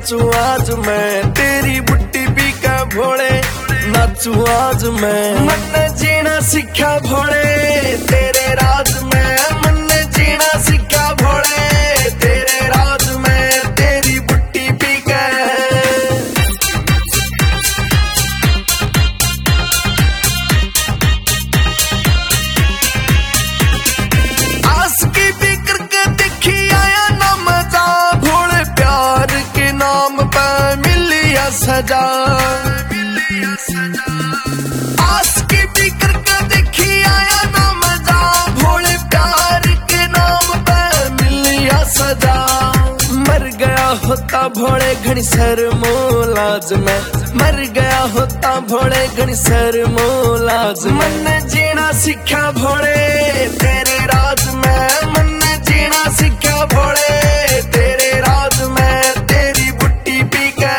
नाचू आज मैं तेरी बुट्टी पी के भोले, नाचू आज मैं मन जीना सीखा भोले तेरे राज में, मन जीना सीखा भोले तेरे राज में तेरी बुट्टी पी के। आस की भी करके देखी आया ना मजा, भोले प्यार के नाम पे मिलिया सजा। आस की भी करके देखी आया ना मजा, भोले प्यार के नाम पे मिलिया सजा। मर गया होता भोले घनी सर मोलाज में, मर गया होता भोले घनी सर मोलाज। मन जीना सीखा भोले तेरे राज में, मन जीना सीखा भोले तेरे राज में तेरी बुट्टी पी के।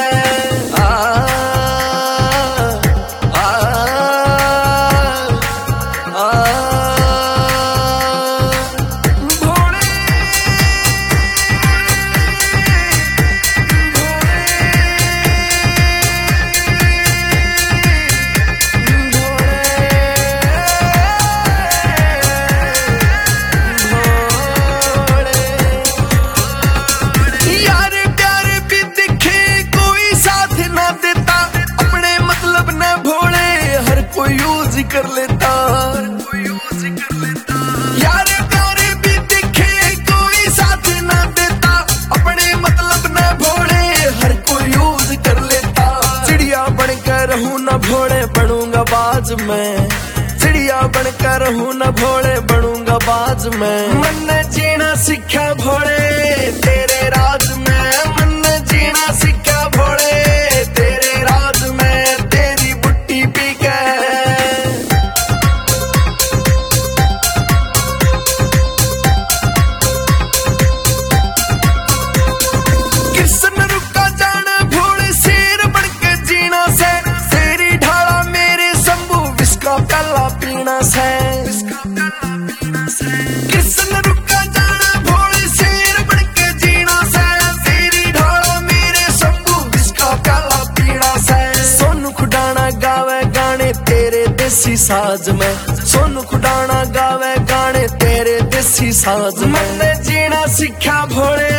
कर लेता यार प्यारे भी दिखे कोई साथ ना देता, अपने मतलब न भोले हर कोई यूज कर लेता। चिड़िया बनकर रहूं न भोले बनूंगा बाज में, चिड़िया बनकर रहूं न भोले बनूंगा बाज में। मन जीना सीखा भोले तेरे राज में, मन जीना सीखा भोले तेरे राज में तेरी बुट्टी पी के। कृष्ण रुका जाना भोले शेर बन के जीना से, तेरी ढाला मेरे शंभू जिसका प्याला पीना से। सोनू खुडाना गावे गाने तेरे देसी साज में, सोनू खुडाना गावे गाने तेरे देसी साज में। मन जीना सीखा भोले